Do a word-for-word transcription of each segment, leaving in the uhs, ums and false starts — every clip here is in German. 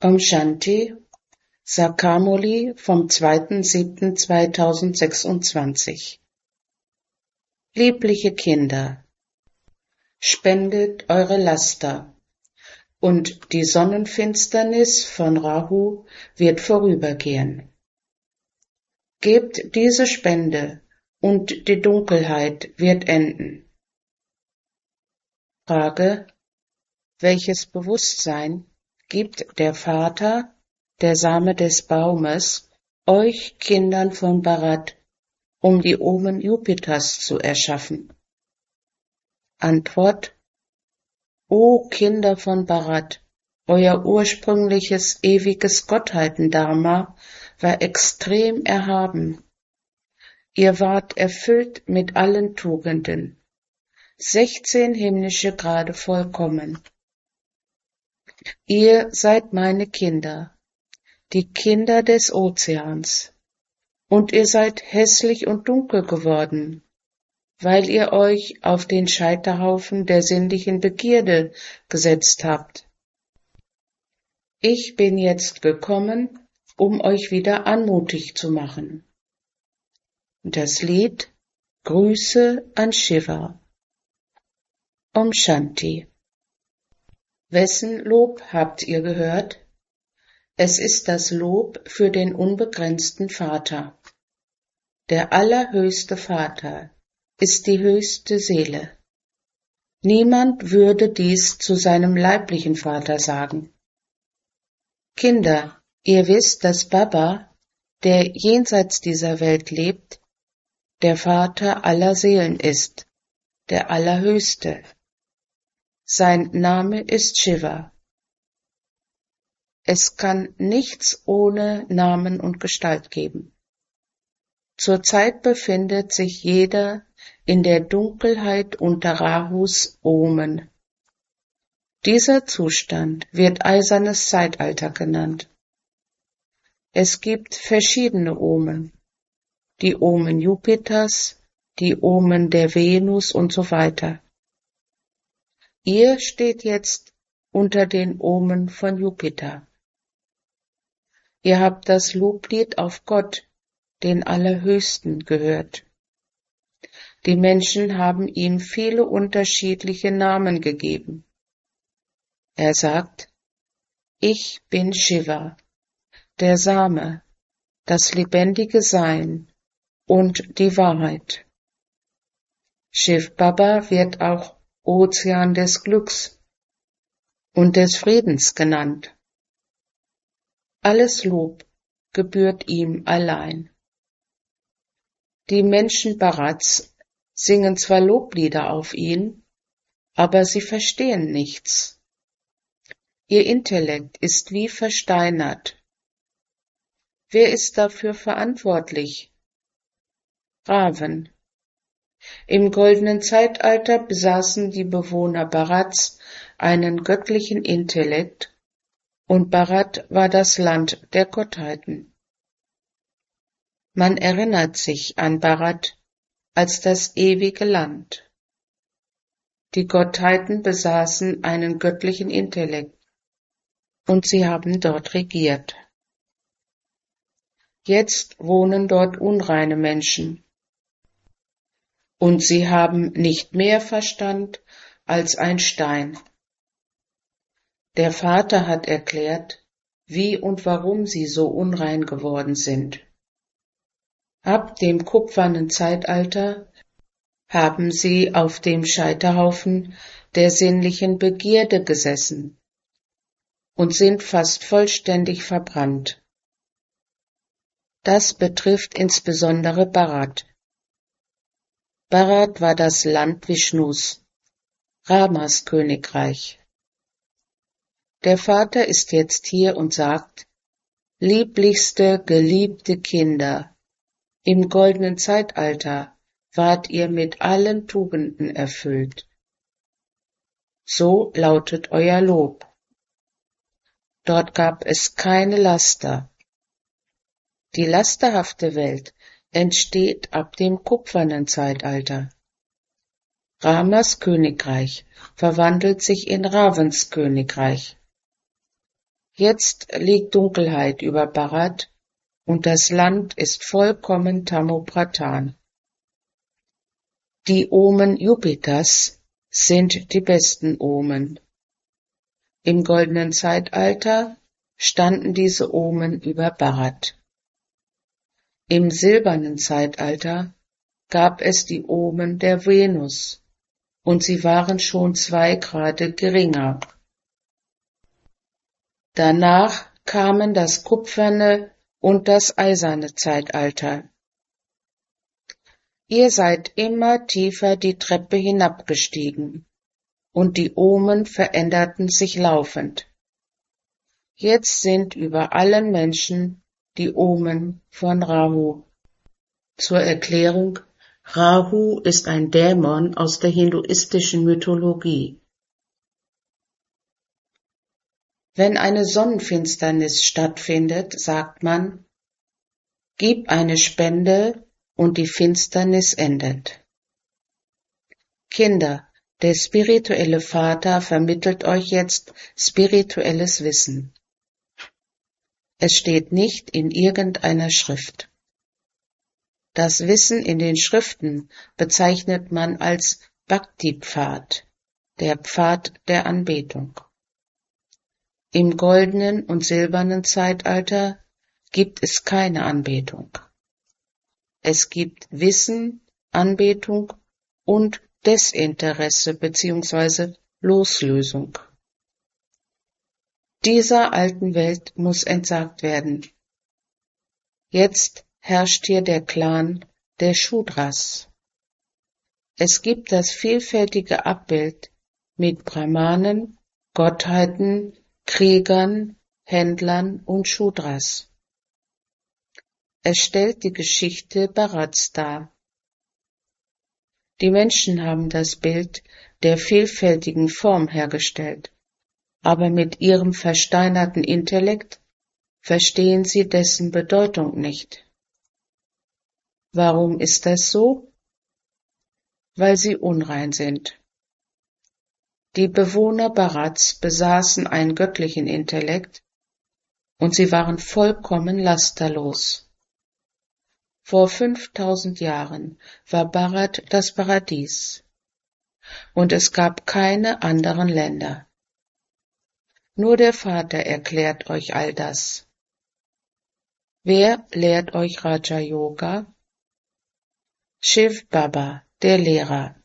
Om Shanti, Sakamuli vom zweiten siebten zweitausendsechsundzwanzig. Liebliche Kinder, spendet eure Laster, und die Sonnenfinsternis von Rahu wird vorübergehen. Gebt diese Spende, und die Dunkelheit wird enden. Frage: Welches Bewusstsein gibt der Vater, der Same des Baumes, euch Kindern von Bharat, um die Omen Jupiters zu erschaffen? Antwort: O Kinder von Bharat, euer ursprüngliches ewiges Gottheiten-Dharma war extrem erhaben. Ihr wart erfüllt mit allen Tugenden, sechzehn himmlische Grade vollkommen. Ihr seid meine Kinder, die Kinder des Ozeans, und ihr seid hässlich und dunkel geworden, weil ihr euch auf den Scheiterhaufen der sinnlichen Begierde gesetzt habt. Ich bin jetzt gekommen, um euch wieder anmutig zu machen. Das Lied Grüße an Shiva. Om Shanti. Wessen Lob habt ihr gehört? Es ist das Lob für den unbegrenzten Vater. Der allerhöchste Vater ist die höchste Seele. Niemand würde dies zu seinem leiblichen Vater sagen. Kinder, ihr wisst, dass Baba, der jenseits dieser Welt lebt, der Vater aller Seelen ist, der Allerhöchste. Sein Name ist Shiva. Es kann nichts ohne Namen und Gestalt geben. Zurzeit befindet sich jeder in der Dunkelheit unter Rahus Omen. Dieser Zustand wird eisernes Zeitalter genannt. Es gibt verschiedene Omen, die Omen Jupiters, die Omen der Venus und so weiter. Ihr steht jetzt unter den Omen von Jupiter. Ihr habt das Loblied auf Gott, den Allerhöchsten, gehört. Die Menschen haben ihm viele unterschiedliche Namen gegeben. Er sagt: Ich bin Shiva, der Same, das lebendige Sein und die Wahrheit. Shiv Baba wird auch Ozean des Glücks und des Friedens genannt. Alles Lob gebührt ihm allein. Die Menschen Bharats singen zwar Loblieder auf ihn, aber sie verstehen nichts. Ihr Intellekt ist wie versteinert. Wer ist dafür verantwortlich? Ravan. Im goldenen Zeitalter besaßen die Bewohner Bharats einen göttlichen Intellekt, und Bharat war das Land der Gottheiten. Man erinnert sich an Bharat als das ewige Land. Die Gottheiten besaßen einen göttlichen Intellekt, und sie haben dort regiert. Jetzt wohnen dort unreine Menschen, und sie haben nicht mehr Verstand als ein Stein. Der Vater hat erklärt, wie und warum sie so unrein geworden sind. Ab dem kupfernen Zeitalter haben sie auf dem Scheiterhaufen der sinnlichen Begierde gesessen und sind fast vollständig verbrannt. Das betrifft insbesondere Bharat. Bharat war das Land Vishnus, Ramas Königreich. Der Vater ist jetzt hier und sagt: Lieblichste, geliebte Kinder, im goldenen Zeitalter wart ihr mit allen Tugenden erfüllt. So lautet euer Lob. Dort gab es keine Laster. Die lasterhafte Welt entsteht ab dem kupfernen Zeitalter. Ramas Königreich verwandelt sich in Ravens Königreich. Jetzt liegt Dunkelheit über Bharat und das Land ist vollkommen Tamopradhan. Die Omen Jupiters sind die besten Omen. Im goldenen Zeitalter standen diese Omen über Bharat. Im silbernen Zeitalter gab es die Omen der Venus, und sie waren schon zwei Grade geringer. Danach kamen das kupferne und das eiserne Zeitalter. Ihr seid immer tiefer die Treppe hinabgestiegen, und die Omen veränderten sich laufend. Jetzt sind über allen Menschen die Omen von Rahu. Zur Erklärung: Rahu ist ein Dämon aus der hinduistischen Mythologie. Wenn eine Sonnenfinsternis stattfindet, sagt man: Gib eine Spende und die Finsternis endet. Kinder, der spirituelle Vater vermittelt euch jetzt spirituelles Wissen. Es steht nicht in irgendeiner Schrift. Das Wissen in den Schriften bezeichnet man als Bhakti-Pfad, der Pfad der Anbetung. Im goldenen und silbernen Zeitalter gibt es keine Anbetung. Es gibt Wissen, Anbetung und Desinteresse bzw. Loslösung. Dieser alten Welt muss entsagt werden. Jetzt herrscht hier der Clan der Shudras. Es gibt das vielfältige Abbild mit Brahmanen, Gottheiten, Kriegern, Händlern und Shudras. Es stellt die Geschichte Bharats dar. Die Menschen haben das Bild der vielfältigen Form hergestellt, aber mit ihrem versteinerten Intellekt verstehen sie dessen Bedeutung nicht. Warum ist das so? Weil sie unrein sind. Die Bewohner Bharats besaßen einen göttlichen Intellekt und sie waren vollkommen lasterlos. Vor fünftausend Jahren war Bharat das Paradies und es gab keine anderen Länder. Nur der Vater erklärt euch all das. Wer lehrt euch Raja Yoga? Shiv Baba, der Lehrer.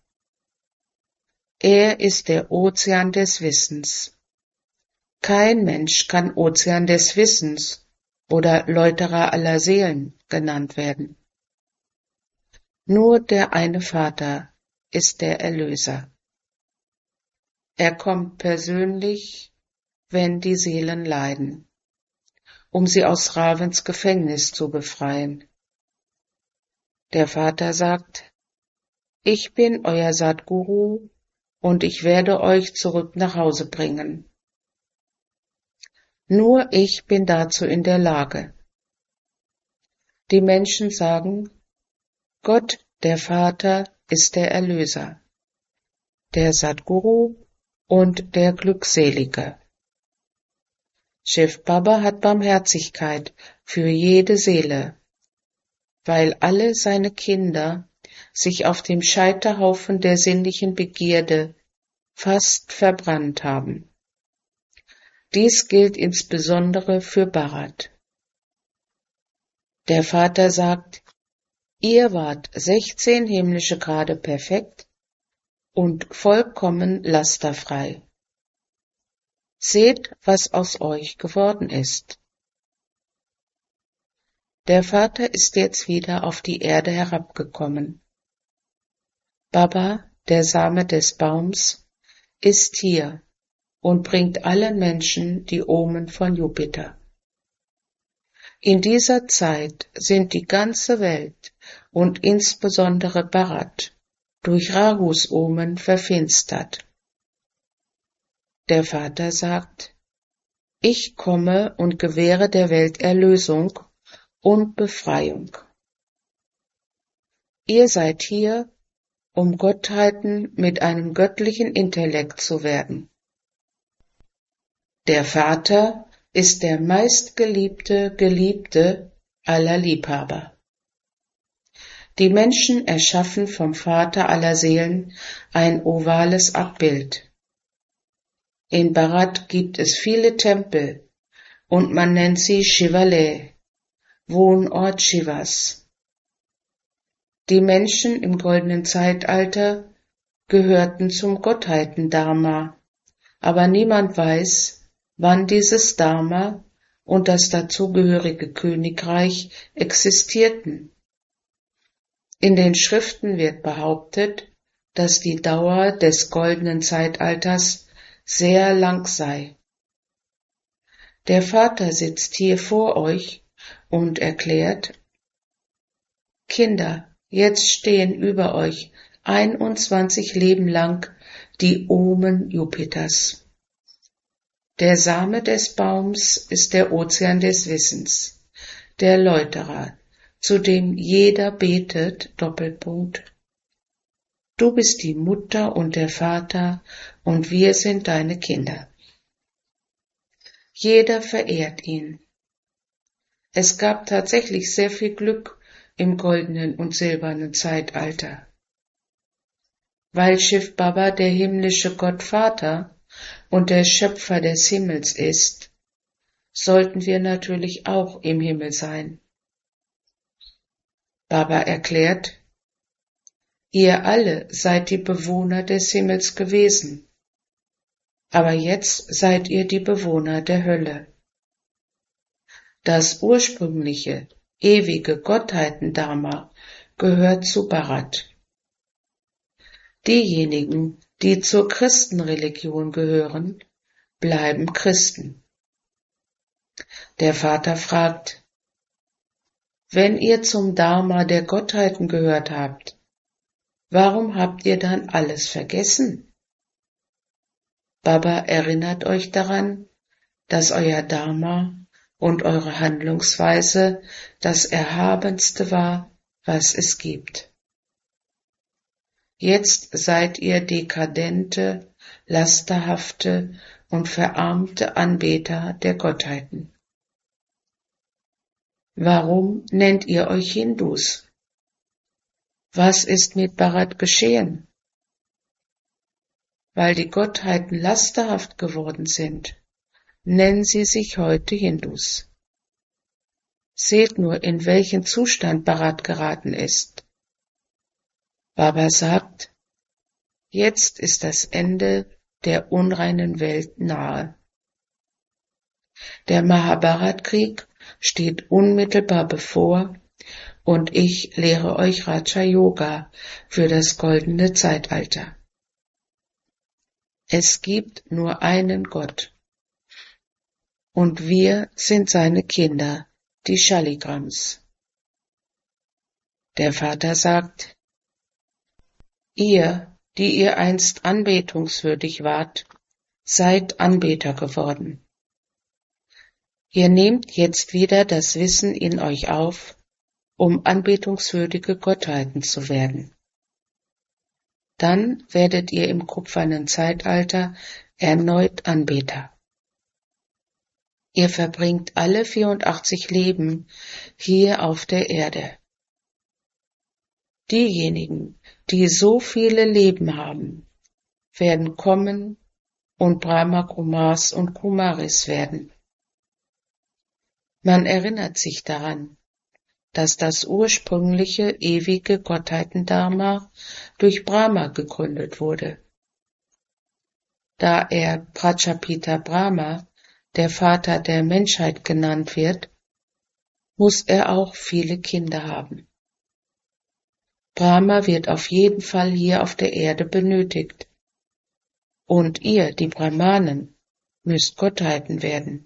Er ist der Ozean des Wissens. Kein Mensch kann Ozean des Wissens oder Läuterer aller Seelen genannt werden. Nur der eine Vater ist der Erlöser. Er kommt persönlich, wenn die Seelen leiden, um sie aus Ravens Gefängnis zu befreien. Der Vater sagt: Ich bin euer Sadguru und ich werde euch zurück nach Hause bringen. Nur ich bin dazu in der Lage. Die Menschen sagen: Gott, der Vater, ist der Erlöser, der Sadguru und der Glückselige. Shiv Baba hat Barmherzigkeit für jede Seele, weil alle seine Kinder sich auf dem Scheiterhaufen der sinnlichen Begierde fast verbrannt haben. Dies gilt insbesondere für Bharat. Der Vater sagt: Ihr wart sechzehn himmlische Grade perfekt und vollkommen lasterfrei. Seht, was aus euch geworden ist. Der Vater ist jetzt wieder auf die Erde herabgekommen. Baba, der Same des Baums, ist hier und bringt allen Menschen die Omen von Jupiter. In dieser Zeit sind die ganze Welt und insbesondere Bharat durch Rahus Omen verfinstert. Der Vater sagt: Ich komme und gewähre der Welt Erlösung und Befreiung. Ihr seid hier, um Gottheiten mit einem göttlichen Intellekt zu werden. Der Vater ist der meistgeliebte Geliebte aller Liebhaber. Die Menschen erschaffen vom Vater aller Seelen ein ovales Abbild. In Bharat gibt es viele Tempel und man nennt sie Shivalaya, Wohnort Shivas. Die Menschen im goldenen Zeitalter gehörten zum Gottheiten-Dharma, aber niemand weiß, wann dieses Dharma und das dazugehörige Königreich existierten. In den Schriften wird behauptet, dass die Dauer des goldenen Zeitalters sehr lang sei. Der Vater sitzt hier vor euch und erklärt: Kinder, jetzt stehen über euch einundzwanzig Leben lang die Omen Jupiters. Der Same des Baums ist der Ozean des Wissens, der Läuterer, zu dem jeder betet, Doppelpunkt. Du bist die Mutter und der Vater und wir sind deine Kinder. Jeder verehrt ihn. Es gab tatsächlich sehr viel Glück im goldenen und silbernen Zeitalter. Weil Shiv Baba der himmlische Gottvater und der Schöpfer des Himmels ist, sollten wir natürlich auch im Himmel sein. Baba erklärt: Ihr alle seid die Bewohner des Himmels gewesen, aber jetzt seid ihr die Bewohner der Hölle. Das ursprüngliche, ewige Gottheiten-Dharma gehört zu Bharat. Diejenigen, die zur Christenreligion gehören, bleiben Christen. Der Vater fragt: Wenn ihr zum Dharma der Gottheiten gehört habt, warum habt ihr dann alles vergessen? Baba erinnert euch daran, dass euer Dharma und eure Handlungsweise das Erhabenste war, was es gibt. Jetzt seid ihr dekadente, lasterhafte und verarmte Anbeter der Gottheiten. Warum nennt ihr euch Hindus? Was ist mit Bharat geschehen? Weil die Gottheiten lasterhaft geworden sind, nennen sie sich heute Hindus. Seht nur, in welchen Zustand Bharat geraten ist. Baba sagt: Jetzt ist das Ende der unreinen Welt nahe. Der Mahabharat-Krieg steht unmittelbar bevor und ich lehre euch Raja Yoga für das goldene Zeitalter. Es gibt nur einen Gott und wir sind seine Kinder, die Shaligrams. Der Vater sagt: Ihr, die ihr einst anbetungswürdig wart, seid Anbeter geworden. Ihr nehmt jetzt wieder das Wissen in euch auf, um anbetungswürdige Gottheiten zu werden. Dann werdet ihr im kupfernen Zeitalter erneut Anbeter. Ihr verbringt alle vierundachtzig Leben hier auf der Erde. Diejenigen, die so viele Leben haben, werden kommen und Brahma Kumars und Kumaris werden. Man erinnert sich daran, dass das ursprüngliche, ewige Gottheiten-Dharma durch Brahma gegründet wurde. Da er Prajapita Brahma, der Vater der Menschheit genannt wird, muss er auch viele Kinder haben. Brahma wird auf jeden Fall hier auf der Erde benötigt. Und ihr, die Brahmanen, müsst Gottheiten werden.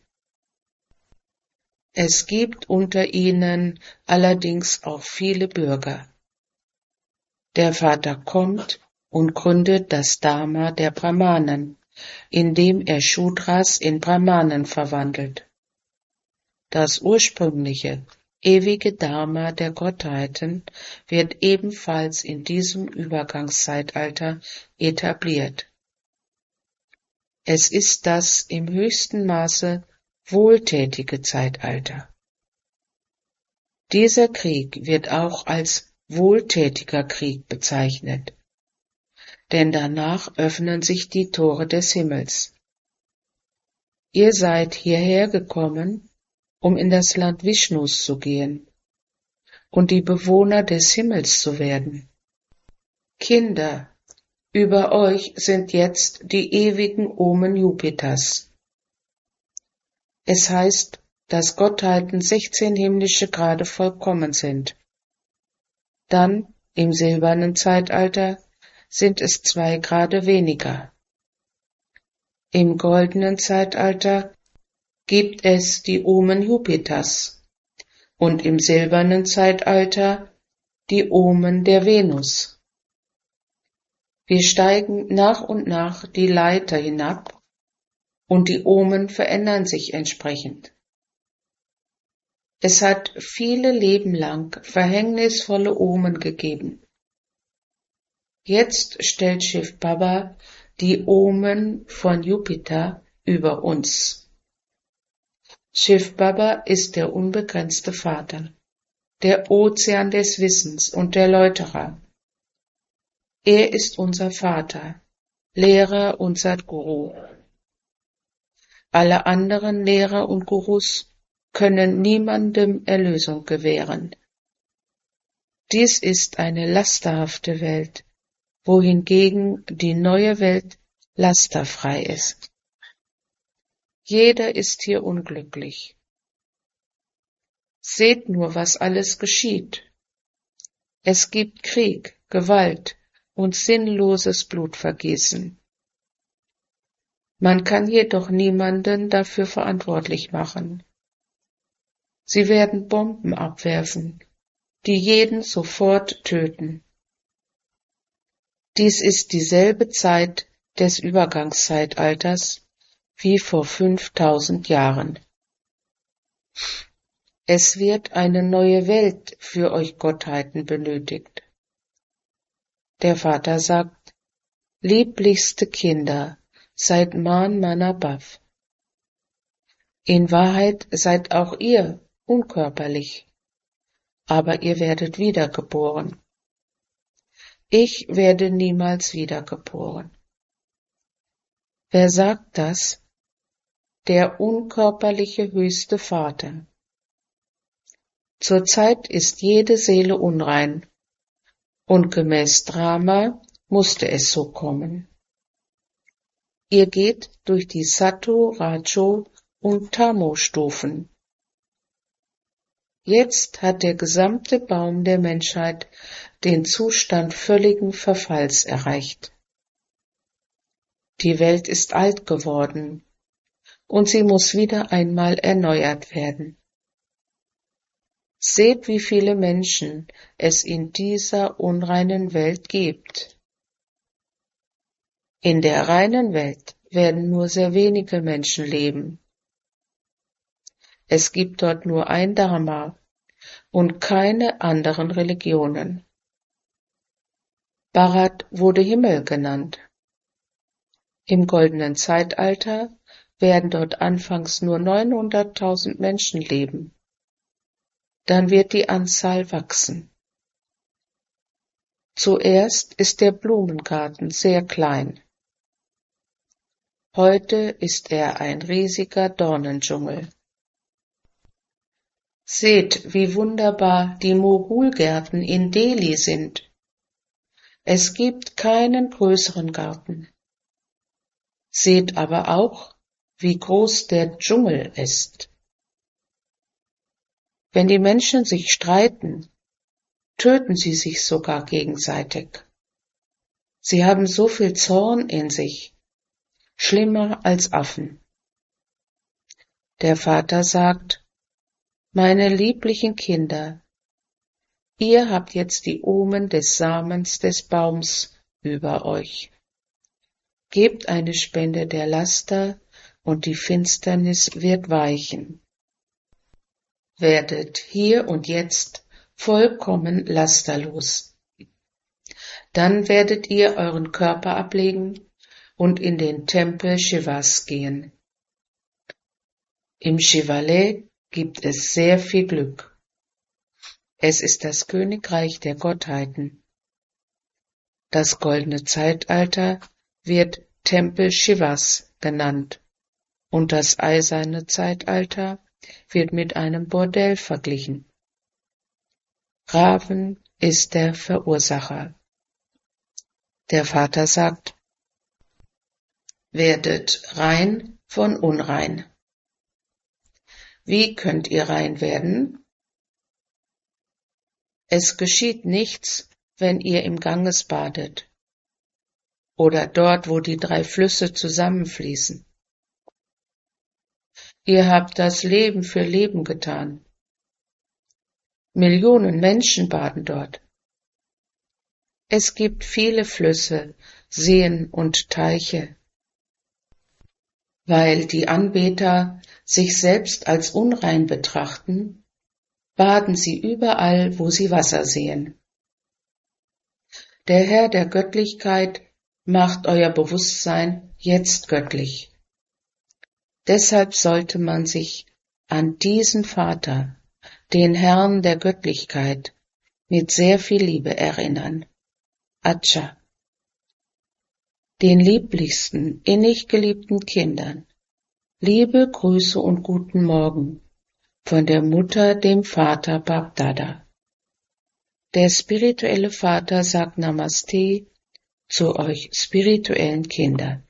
Es gibt unter ihnen allerdings auch viele Bürger. Der Vater kommt und gründet das Dharma der Brahmanen, indem er Shudras in Brahmanen verwandelt. Das ursprüngliche, ewige Dharma der Gottheiten wird ebenfalls in diesem Übergangszeitalter etabliert. Es ist das im höchsten Maße wohltätige Zeitalter. Dieser Krieg wird auch als wohltätiger Krieg bezeichnet, denn danach öffnen sich die Tore des Himmels. Ihr seid hierher gekommen, um in das Land Vishnus zu gehen und die Bewohner des Himmels zu werden. Kinder, über euch sind jetzt die ewigen Omen Jupiters. Es heißt, dass Gottheiten sechzehn himmlische Grade vollkommen sind. Dann, im silbernen Zeitalter, sind es zwei Grade weniger. Im goldenen Zeitalter gibt es die Omen Jupiters und im silbernen Zeitalter die Omen der Venus. Wir steigen nach und nach die Leiter hinab und die Omen verändern sich entsprechend. Es hat viele Leben lang verhängnisvolle Omen gegeben. Jetzt stellt Shiv Baba die Omen von Jupiter über uns. Shiv Baba ist der unbegrenzte Vater, der Ozean des Wissens und der Läuterer. Er ist unser Vater, Lehrer und Sadguru. Alle anderen Lehrer und Gurus können niemandem Erlösung gewähren. Dies ist eine lasterhafte Welt, wohingegen die neue Welt lasterfrei ist. Jeder ist hier unglücklich. Seht nur, was alles geschieht. Es gibt Krieg, Gewalt und sinnloses Blutvergießen. Man kann jedoch niemanden dafür verantwortlich machen. Sie werden Bomben abwerfen, die jeden sofort töten. Dies ist dieselbe Zeit des Übergangszeitalters wie vor fünftausend Jahren. Es wird eine neue Welt für euch Gottheiten benötigt. Der Vater sagt, lieblichste Kinder, seid Man Manabhav. In Wahrheit seid auch ihr unkörperlich, aber ihr werdet wiedergeboren. Ich werde niemals wiedergeboren. Wer sagt das? Der unkörperliche höchste Vater. Zurzeit ist jede Seele unrein, und gemäß Drama musste es so kommen. Ihr geht durch die Sattva, Rajo und Tamo-Stufen. Jetzt hat der gesamte Baum der Menschheit den Zustand völligen Verfalls erreicht. Die Welt ist alt geworden, und sie muss wieder einmal erneuert werden. Seht, wie viele Menschen es in dieser unreinen Welt gibt. In der reinen Welt werden nur sehr wenige Menschen leben. Es gibt dort nur ein Dharma und keine anderen Religionen. Bharat wurde Himmel genannt. Im goldenen Zeitalter werden dort anfangs nur neunhunderttausend Menschen leben. Dann wird die Anzahl wachsen. Zuerst ist der Blumengarten sehr klein. Heute ist er ein riesiger Dornendschungel. Seht, wie wunderbar die Mogulgärten in Delhi sind. Es gibt keinen größeren Garten. Seht aber auch, wie groß der Dschungel ist. Wenn die Menschen sich streiten, töten sie sich sogar gegenseitig. Sie haben so viel Zorn in sich, schlimmer als Affen. Der Vater sagt, meine lieblichen Kinder, ihr habt jetzt die Omen des Samens des Baums über euch. Gebt eine Spende der Laster, und die Finsternis wird weichen. Werdet hier und jetzt vollkommen lasterlos. Dann werdet ihr euren Körper ablegen und in den Tempel Shivas gehen. Im Shivaleh gibt es sehr viel Glück. Es ist das Königreich der Gottheiten. Das goldene Zeitalter wird Tempel Shivas genannt und das eiserne Zeitalter wird mit einem Bordell verglichen. Ravan ist der Verursacher. Der Vater sagt, werdet rein von unrein. Wie könnt ihr rein werden? Es geschieht nichts, wenn ihr im Ganges badet oder dort, wo die drei Flüsse zusammenfließen. Ihr habt das Leben für Leben getan. Millionen Menschen baden dort. Es gibt viele Flüsse, Seen und Teiche. Weil die Anbeter sich selbst als unrein betrachten, baden sie überall, wo sie Wasser sehen. Der Herr der Göttlichkeit macht euer Bewusstsein jetzt göttlich. Deshalb sollte man sich an diesen Vater, den Herrn der Göttlichkeit, mit sehr viel Liebe erinnern. Acha. Den lieblichsten, innig geliebten Kindern. Liebe, Grüße und guten Morgen von der Mutter, dem Vater Bab-Dada. Der spirituelle Vater sagt Namaste zu euch spirituellen Kindern.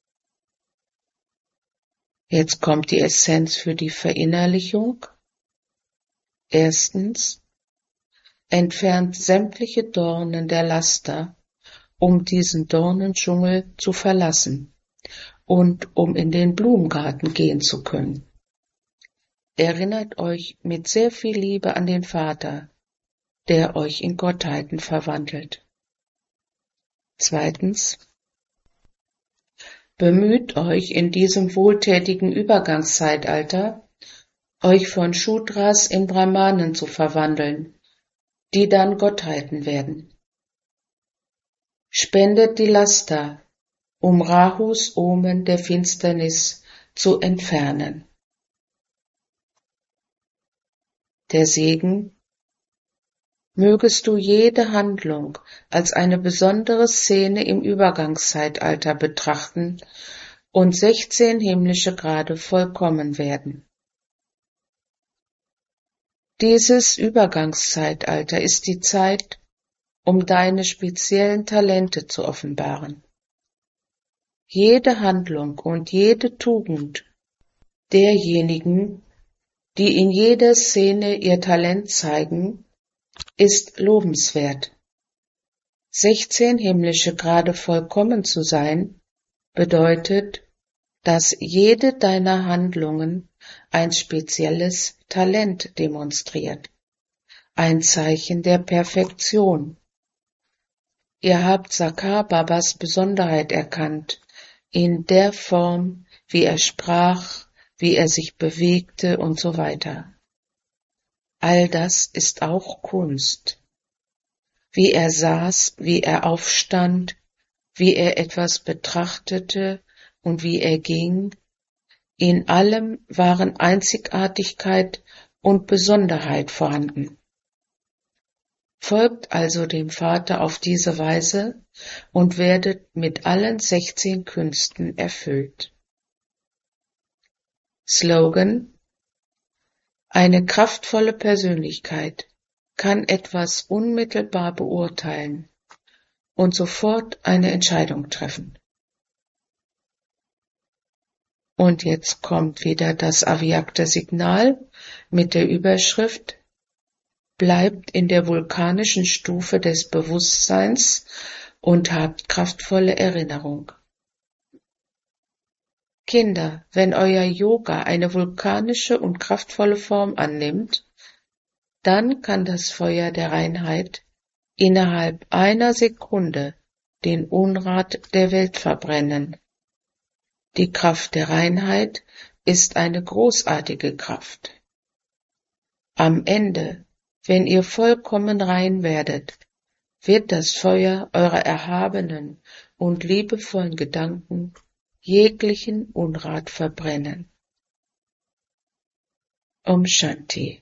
Jetzt kommt die Essenz für die Verinnerlichung. Erstens, entfernt sämtliche Dornen der Laster, um diesen Dornendschungel zu verlassen und um in den Blumengarten gehen zu können. Erinnert euch mit sehr viel Liebe an den Vater, der euch in Gottheiten verwandelt. Zweitens, bemüht euch in diesem wohltätigen Übergangszeitalter, euch von Shudras in Brahmanen zu verwandeln, die dann Gottheiten werden. Spendet die Laster, um Rahus Omen der Finsternis zu entfernen. Der Segen: Mögest du jede Handlung als eine besondere Szene im Übergangszeitalter betrachten und sechzehn himmlische Grade vollkommen werden. Dieses Übergangszeitalter ist die Zeit, um deine speziellen Talente zu offenbaren. Jede Handlung und jede Tugend derjenigen, die in jeder Szene ihr Talent zeigen, ist lobenswert. sechzehn himmlische Grade vollkommen zu sein, bedeutet, dass jede deiner Handlungen ein spezielles Talent demonstriert, ein Zeichen der Perfektion. Ihr habt Sakar Babas Besonderheit erkannt, in der Form, wie er sprach, wie er sich bewegte und so weiter. All das ist auch Kunst. Wie er saß, wie er aufstand, wie er etwas betrachtete und wie er ging, in allem waren Einzigartigkeit und Besonderheit vorhanden. Folgt also dem Vater auf diese Weise und werdet mit allen sechzehn Künsten erfüllt. Slogan: Eine kraftvolle Persönlichkeit kann etwas unmittelbar beurteilen und sofort eine Entscheidung treffen. Und jetzt kommt wieder das avyakta Signal mit der Überschrift: Bleibt in der vulkanischen Stufe des Bewusstseins und habt kraftvolle Erinnerung. Kinder, wenn euer Yoga eine vulkanische und kraftvolle Form annimmt, dann kann das Feuer der Reinheit innerhalb einer Sekunde den Unrat der Welt verbrennen. Die Kraft der Reinheit ist eine großartige Kraft. Am Ende, wenn ihr vollkommen rein werdet, wird das Feuer eurer erhabenen und liebevollen Gedanken jeglichen Unrat verbrennen. Om Shanti.